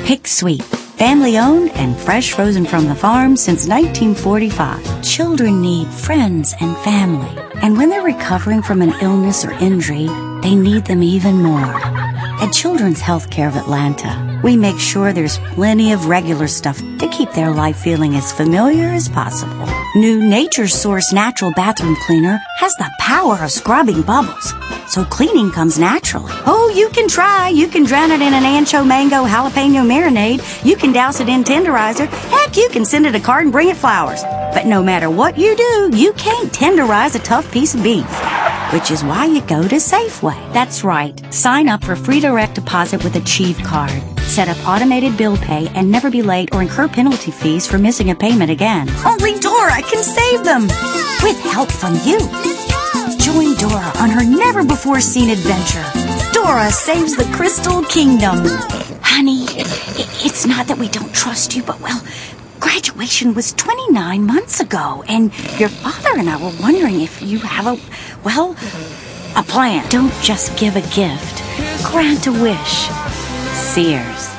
Pick Sweet. Family owned and fresh frozen from the farm since 1945. Children need friends and family. And when they're recovering from an illness or injury, they need them even more. At Children's Healthcare of Atlanta, we make sure there's plenty of regular stuff to keep their life feeling as familiar as possible. New Nature's Source Natural Bathroom Cleaner has the power of scrubbing bubbles, so cleaning comes naturally. Oh, you can try. You can drown it in an ancho mango jalapeno marinade. You can douse it in tenderizer. Heck, you can send it a card and bring it flowers. But no matter what you do, you can't tenderize a tough piece of beef. Which is why you go to Safeway. That's right. Sign up for free direct deposit with Achieve Card. Set up automated bill pay and never be late or incur penalty fees for missing a payment again. Only Dora can save them. With help from you. Join Dora on her never-before-seen adventure. Dora saves the Crystal Kingdom. Honey, it's not that we don't trust you, but, well, graduation was 29 months ago, and your father and I were wondering if you have a plan. Don't just give a gift. Grant a wish. Sears.